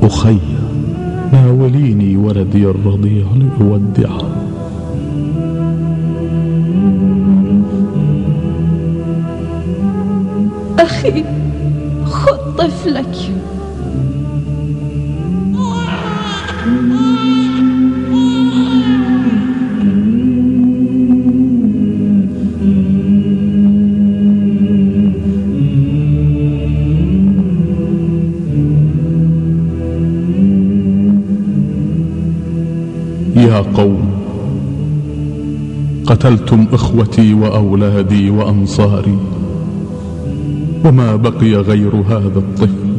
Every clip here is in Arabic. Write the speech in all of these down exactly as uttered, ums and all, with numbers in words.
أخي ناوليني ولدي الرضيع لأودعه. أخي خذ طفلك. يا قوم، قتلتم إخوتي وأولادي وأنصاري، وما بقي غير هذا الطفل.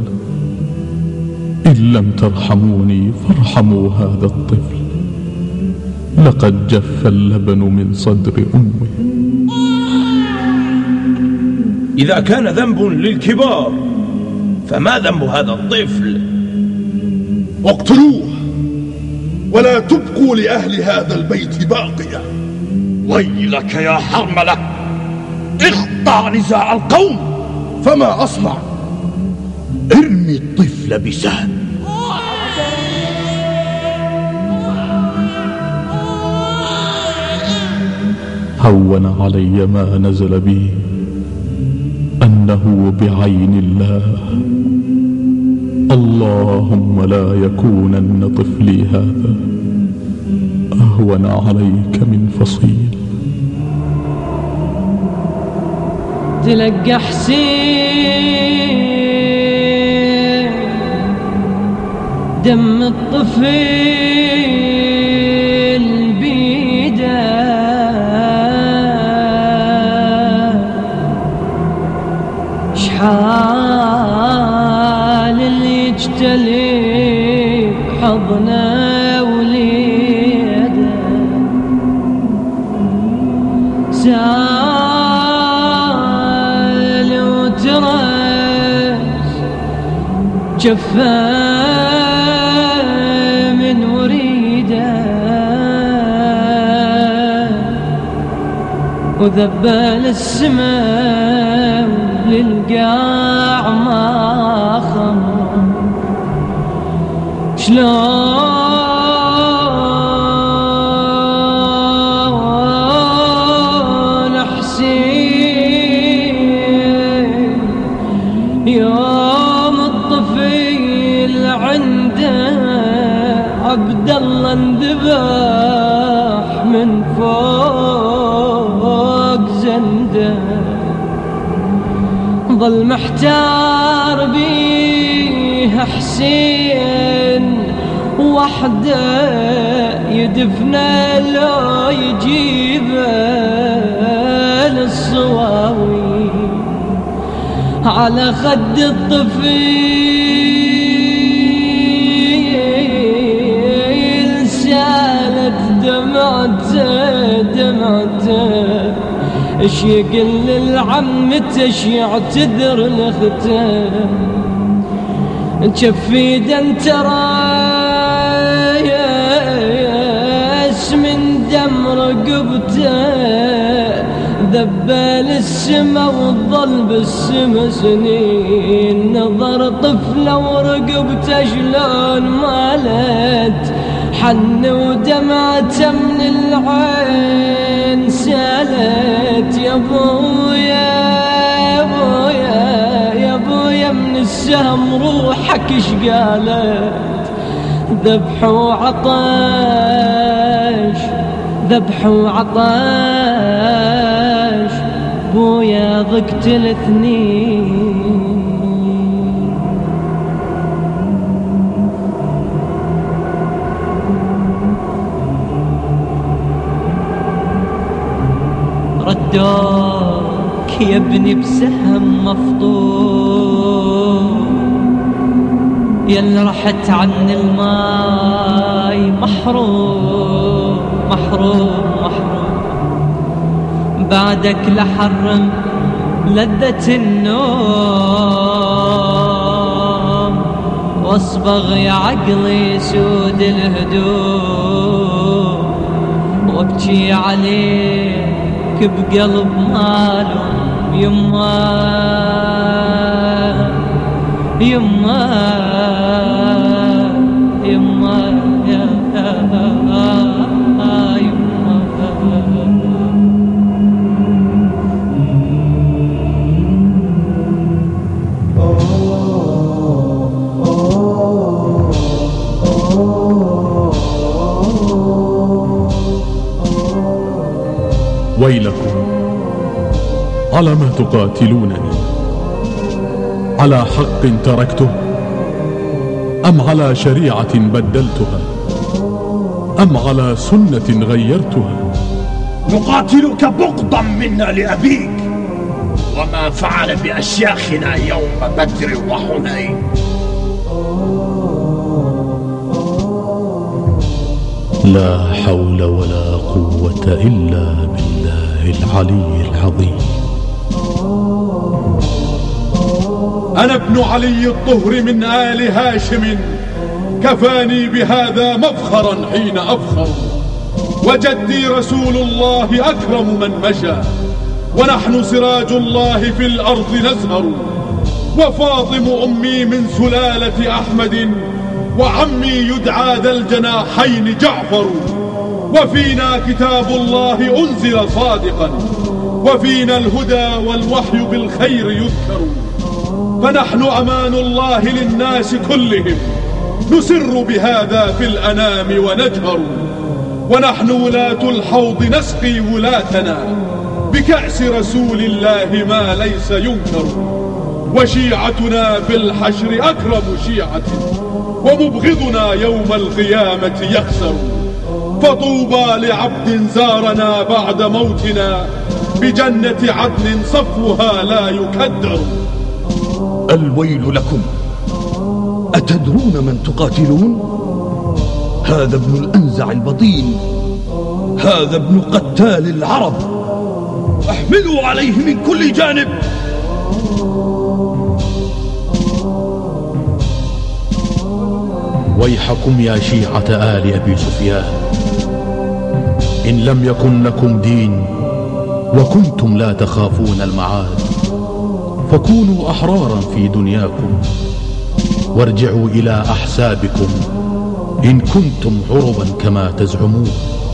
إن لم ترحموني فارحموا هذا الطفل، لقد جف اللبن من صدر أمه. إذا كان ذنب للكبار فما ذنب هذا الطفل؟ واقتلوه ولا تبقوا لأهل هذا البيت باقية. ويلك يا حرملة، اخضع نزاع القوم. فما أصنع؟ ارمي الطفل بسهم. هون علي ما نزل بي أنه بعين الله. اللهم لا يكونن طفلي هذا أهون عليك من فصيل. تلقى حسين دم الطفل بيده، شحال اللي يجتلي بحضنه وليده، سال وترس جفا من وريده، وذبل السماء للقاع ما خمر. شلون حسين يوم الطفيل عنده عبد الله انذبح من فوق زنده، ظل محتار بيه حسين وحده يدفنه لو يجيبه للصواوي على خد الطفيل سالت دمعته دمعته، اش يقل للعمته اش يعتذر لاخته، جفيد انت رايس من دم رقبته، ذبال السما وظل بالسما سنين، نظر طفله ورقبته شلون مالت، حن ودمعته من العين سالت. يا ابويا يا ابويا يا ابويا من السهم روحك اش قالت، ذبح وعطش ذبح وعطش بويا ضقت الاثنين. ردوك يا ابني بسهم مفطور، يا رحت عن الماي محروم محروم محروم، بعدك لحرم لذة النوم، واصبغ يا عقلي سود الهدوم، وابكي عليك بقلب مالهم يما يما. ويلكم، على ما تقاتلونني؟ على حق تركته، أم على شريعة بدلتها، أم على سنة غيرتها؟ نقاتلك بغضا منا لأبيك وما فعل بأشياخنا يوم بدر وحنين. لا حول ولا قوة إلا بالله العلي العظيم. أنا ابن علي الطهر من آل هاشم، كفاني بهذا مفخرا حين أفخر، وجدي رسول الله أكرم من مشى، ونحن سراج الله في الأرض نزهر، وفاطم أمي من سلالة أحمد، وعمي يدعى ذا الجناحين جعفر، وفينا كتاب الله أنزل صادقا، وفينا الهدى والوحي بالخير يذكر، فنحن أمان الله للناس كلهم، نسر بهذا في الأنام ونجهر، ونحن ولاة الحوض نسقي ولاتنا بكأس رسول الله ما ليس ينكر، وشيعتنا في الحشر أكرم شيعة، ومبغضنا يوم القيامة يخسر، فطوبى لعبد زارنا بعد موتنا بجنة عدن صفوها لا يكدر. الويل لكم، أتدرون من تقاتلون؟ هذا ابن الأنزع البطين، هذا ابن قتال العرب، احملوا عليه من كل جانب. ويحكم يا شيعة آل أبي سفيان، إن لم يكن لكم دين وكنتم لا تخافون المعاد، فكونوا أحرارا في دنياكم، وارجعوا إلى أحسابكم إن كنتم عربا كما تزعمون.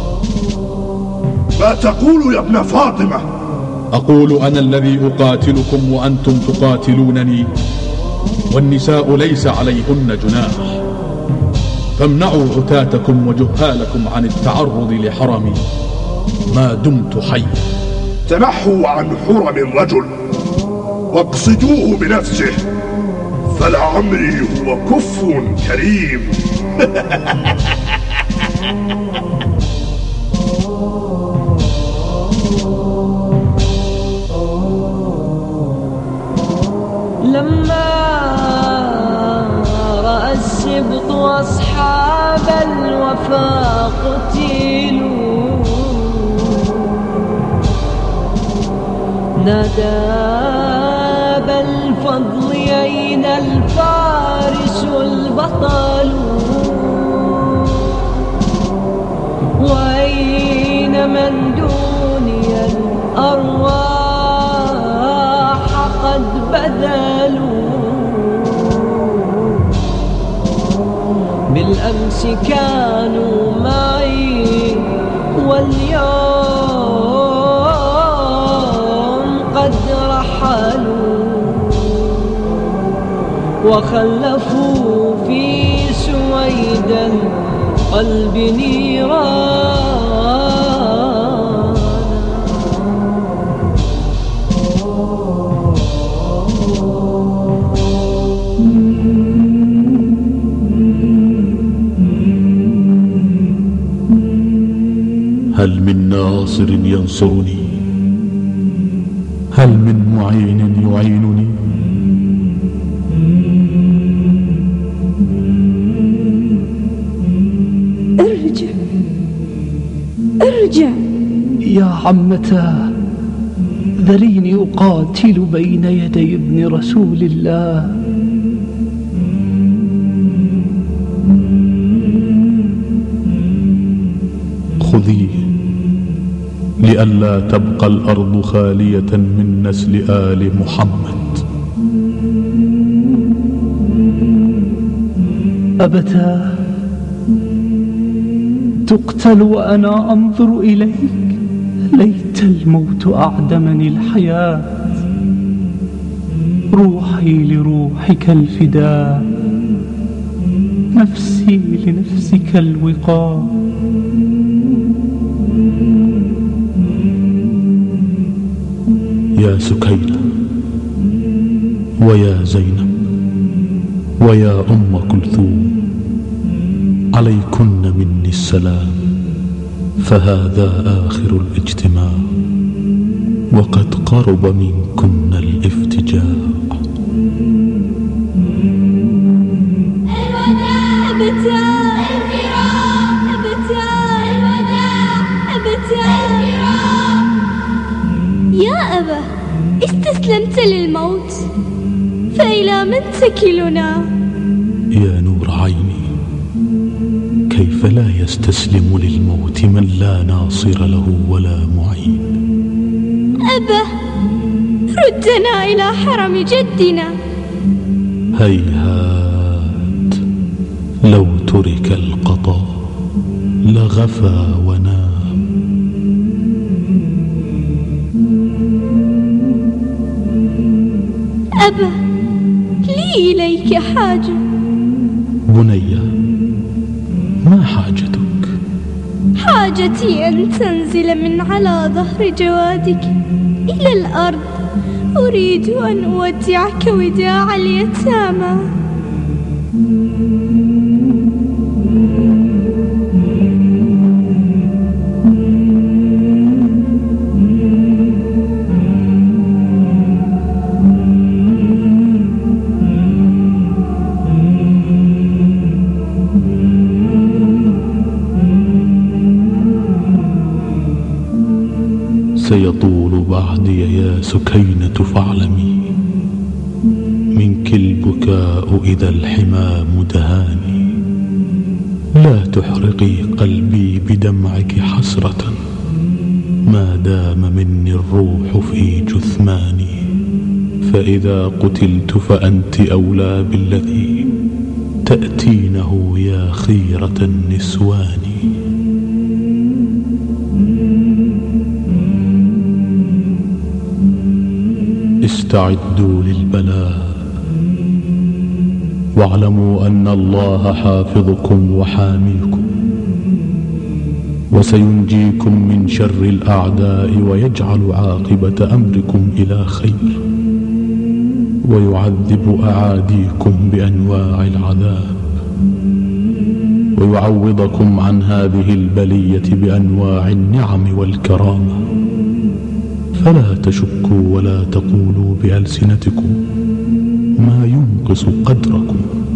ما تقول يا ابن فاطمة؟ أقول أنا الذي أقاتلكم وأنتم تقاتلونني، والنساء ليس عليهن جناح، فامنعوا عتاتكم وجهالكم عن التعرض لحرمي ما دمت حيا. تنحوا عن حرم الرجل واقصدوه بنفسه، فلعمري هو كف كريم. لما رأى السبط أصحاب الوفا قتلوا، نادى بالفضل أين الفارس البطل، وأين من دوني الأرواح قد بذلوا، بالأمس كانوا معي واليوم قد رحلوا، وخلفوا في سويد القلب نيرانا. هل من ناصر ينصرني؟ هل من معين يعينني؟ ارجع ارجع يا عمتاه، ذريني أقاتل بين يدي ابن رسول الله. خذيه لئلا تبقى الأرض خالية من نسل آل محمد. أبتاه، تقتل وأنا أنظر إليك، ليت الموت أعدمني الحياة. روحي لروحك الفداء، نفسي لنفسك الوقاء. يا سكينة ويا زينب ويا أم كلثوم، عليكن مني السلام، فهذا آخر الاجتماع، وقد قرب منكن الافتجاع. الوداع أبتاه الفراق، أبتاه الوداع، أبتاه الفراق. يا أبا، استسلمت للموت، فإلى من تكلنا؟ يا نور عيني، كيف لا يستسلم للموت من لا ناصر له ولا معين؟ أبا، ردنا إلى حرم جدنا. هيهات، لو ترك القضاء لغفى ونام. أبا، لي إليك حاجة. بنية، ما حاجتك؟ حاجتي أن تنزل من على ظهر جوادك إلى الأرض. أريد أن أودعك وداع اليتامى. سيطول بعدي يا سكينة فاعلمي، منك البكاء إذا الحمام دهاني. لا تحرقي قلبي بدمعك حسرة، ما دام مني الروح في جثماني. فإذا قتلت فأنت أولى بالذي تأتينه يا خيرة النسوان. استعدوا للبلاء، واعلموا أن الله حافظكم وحاميكم، وسينجيكم من شر الأعداء، ويجعل عاقبة أمركم إلى خير، ويعذب أعاديكم بأنواع العذاب، ويعوضكم عن هذه البلية بأنواع النعم والكرامة. فلا تشكوا ولا تقولوا بألسنتكم ما ينقص قدركم.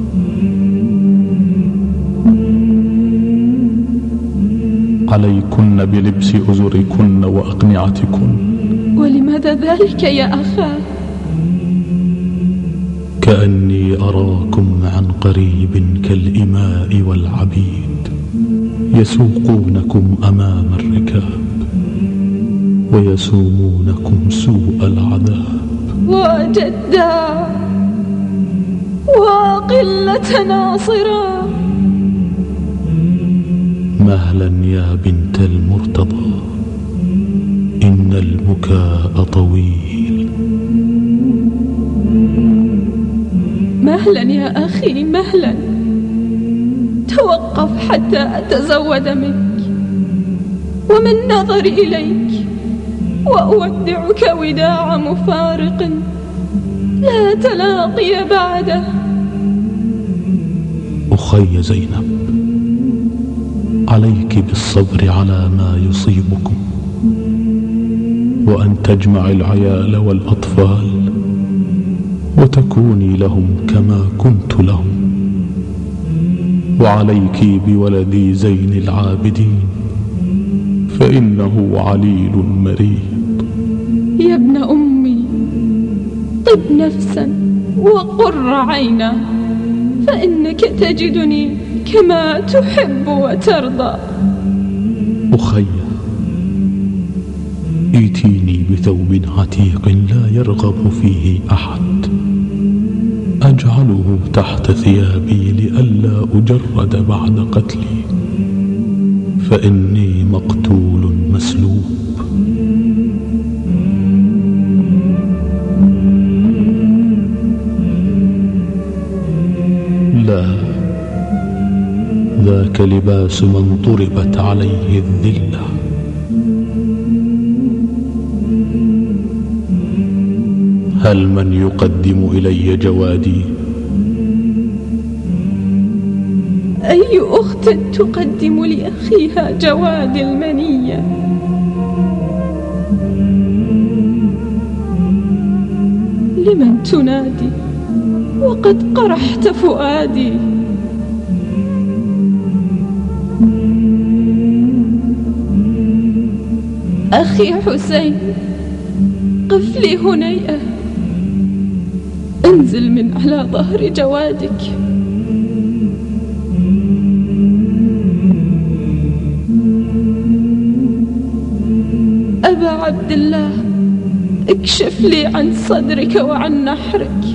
عليكن بلبس أزركن وأقنعتكن. ولماذا ذلك يا أخا؟ كأني أراكم عن قريب كالإماء والعبيد يسوقونكم أمام الركاب، ويسومونكم سوء العذاب. وجدا وقلة ناصرا. مهلا يا بنت المرتضى، إن البكاء طويل. مهلا يا أخي، مهلا. توقف حتى أتزود منك ومن نظري إليك، وأودعك وداع مفارق لا تلاقي بعده. أخي زينب، عليك بالصبر على ما يصيبكم، وأن تجمع العيال والأطفال وتكوني لهم كما كنت لهم. وعليك بولدي زين العابدين، فإنه عليل مريض. يا ابن أمي، طب نفسا وقر عينا، فإنك تجدني كما تحب وترضى. أخي، ائتيني بثوب عتيق لا يرغب فيه أحد، أجعله تحت ثيابي لئلا أجرد بعد قتلي، فإني مقتول مسلوب. لا، ذاك لباس من ضربت عليه الذلة. هل من يقدم إلي جوادي؟ أي أخت تقدم لأخيها جواد المنية؟ لمن تنادي وقد قرحت فؤادي؟ أخي حسين، قف لي هنيئة، انزل من على ظهر جوادك. أبا عبد الله، اكشف لي عن صدرك وعن نحرك.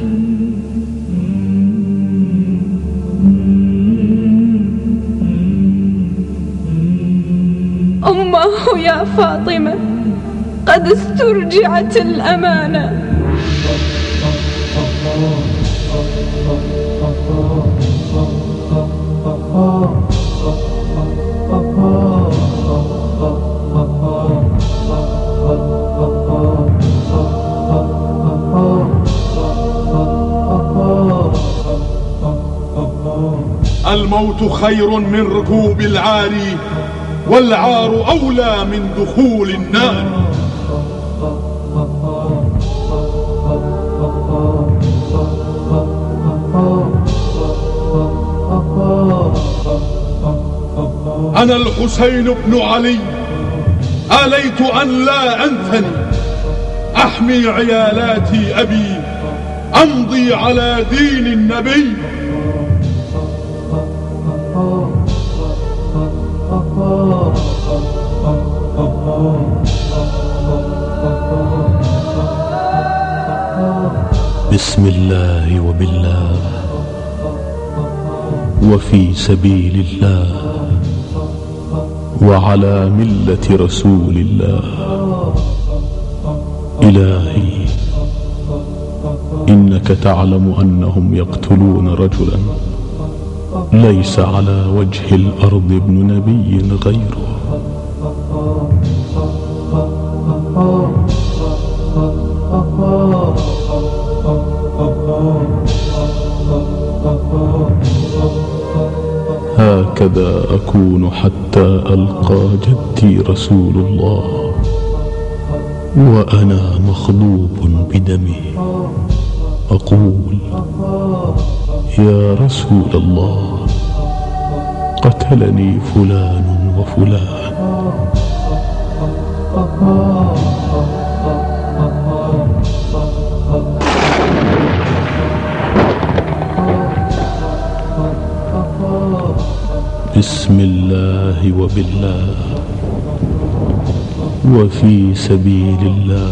أماه يا فاطمة، قد استرجعت الأمانة. الموت خير من ركوب العار، والعار أولى من دخول النار. أنا الحسين بن علي، آليت أن لا أنثني، أحمي عيالات أبي، أمضي على دين النبي. بسم الله وبالله وفي سبيل الله وعلى ملة رسول الله. إلهي، إنك تعلم أنهم يقتلون رجلا ليس على وجه الأرض ابن نبي غيره. هكذا أكون حتى ألقى جدي رسول الله وأنا مخضوب بدمي، أقول: يا رسول الله، قتلني فلان وفلان. بسم الله وبالله وفي سبيل الله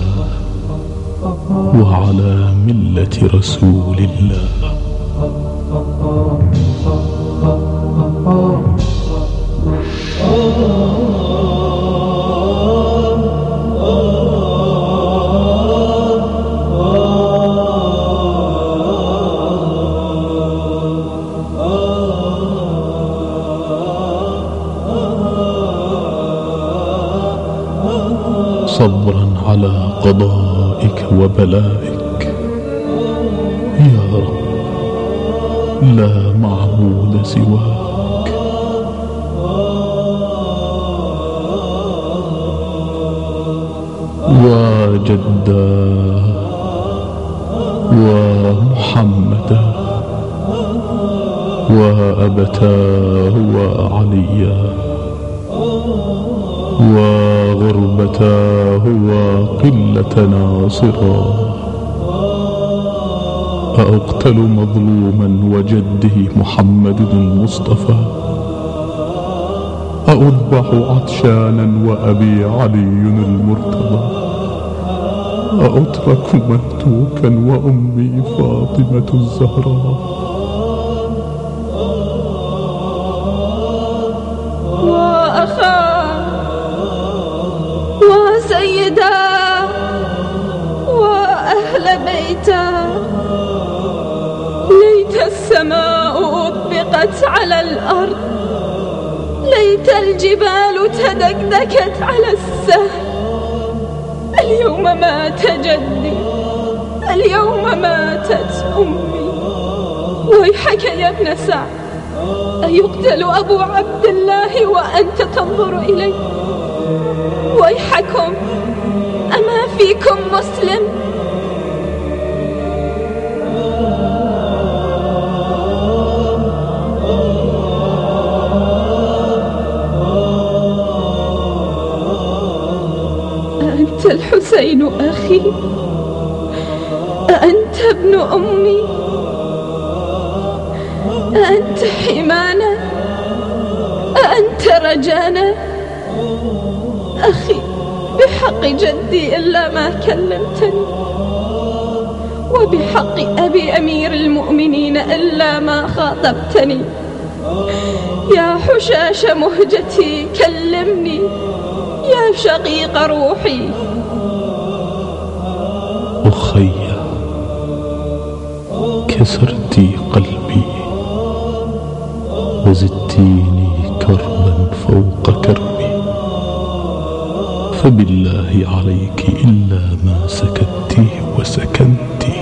وعلى ملة رسول الله. صبرا على قضائك وبلائك يا رب، لا معبود سواك. وجدا ومحمدا وأبتاه وعليا وغربتاه وقلة ناصرا، أأقتل مظلوما وجده محمد المصطفى، أذبح عطشانا وأبي علي المرتضى، أترك مهتوكا وأمي فاطمة الزهراء. وسيدا وأهل بيتا، ليت السماء أطبقت على الأرض، ليت الجبال تدكدكت على السهل. اليوم مات جدي، اليوم ماتت أمي. ويحك يا ابن سعد، أيقتل أبو عبد الله وأنت تنظر إليه؟ ويحكم، أما فيكم مسلم؟ أأنت الحسين أخي؟ أأنت ابن أمي؟ أأنت حمانا؟ أأنت رجانا؟ أخي بحق جدي إلا ما كلمتني، وبحق أبي أمير المؤمنين إلا ما خاطبتني. يا حشاش مهجتي كلمني، يا شقيق روحي. أخي، كسرتي قلبي وزدتيني كربا فوق كربي، فبالله عليك إلا ما سكتي وسكنتي.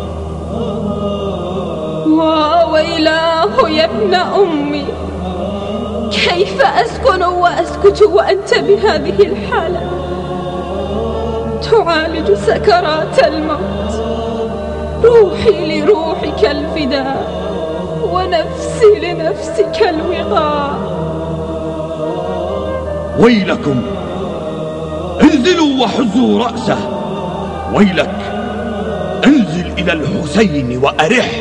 وويلاه يا ابن أمي، كيف أسكن وأسكت وأنت بهذه الحالة تعالج سكرات الموت؟ روحي لروحك الفداء، ونفسي لنفسك الوغاء. ويلكم، انزلوا وحزوا رأسه. ويلك، انزل إلى الحسين وأرح.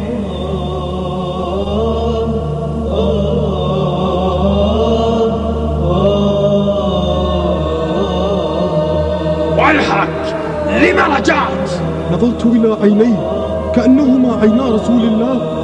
ويحك، لم رجعت؟ نظرت إلى عينيه كأنهما عينا رسول الله.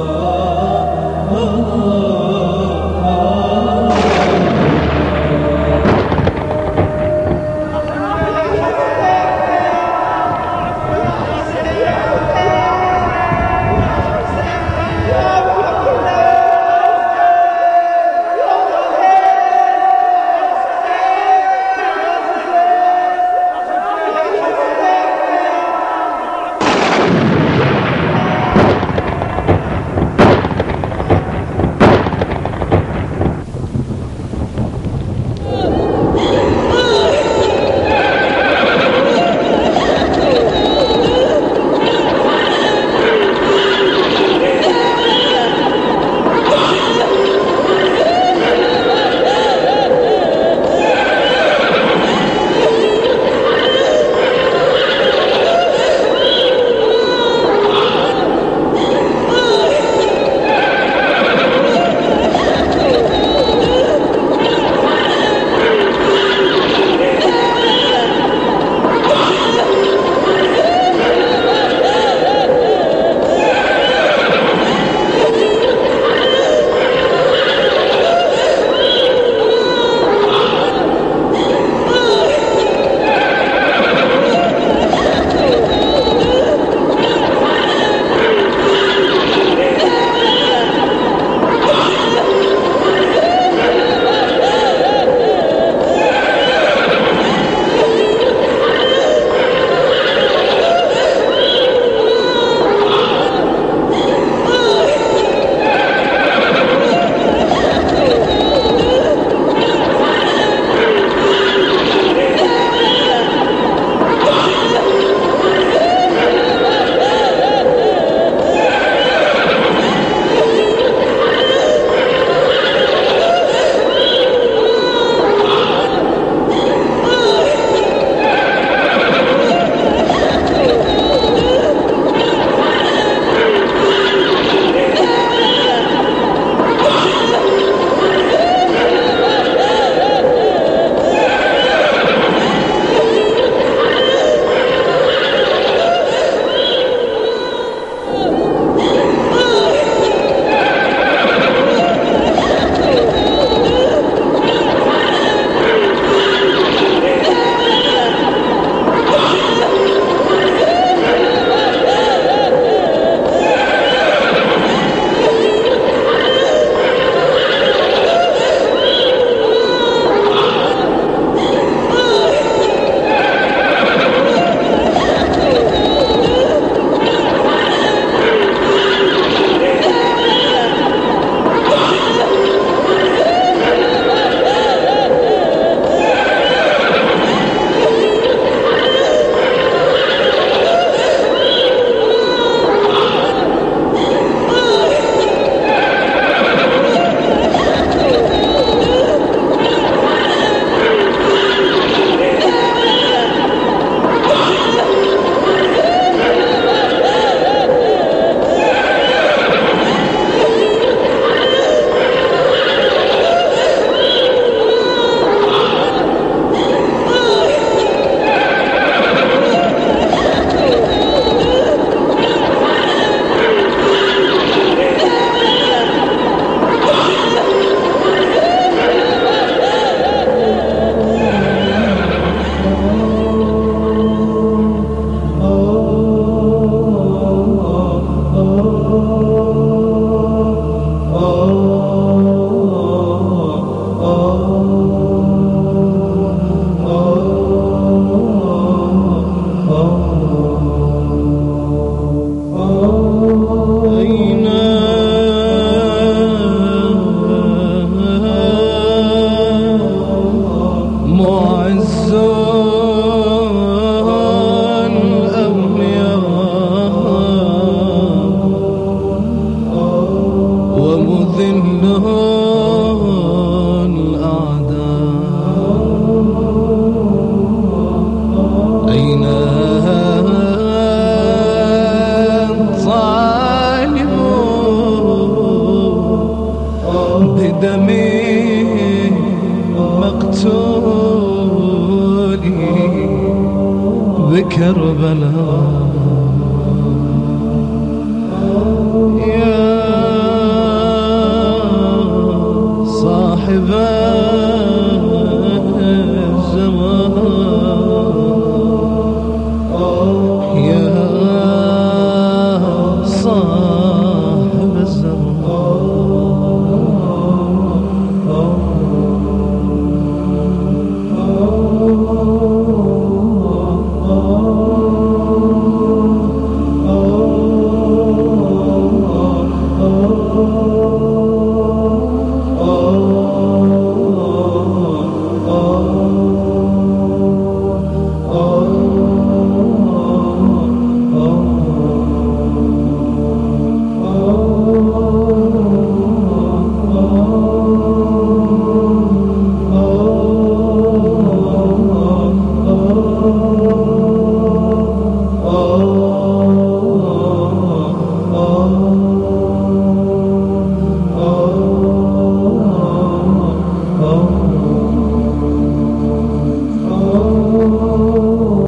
يذلون الأعداء. أين الطالبون بدمي مقتولي بكربلاء؟ يا صاحب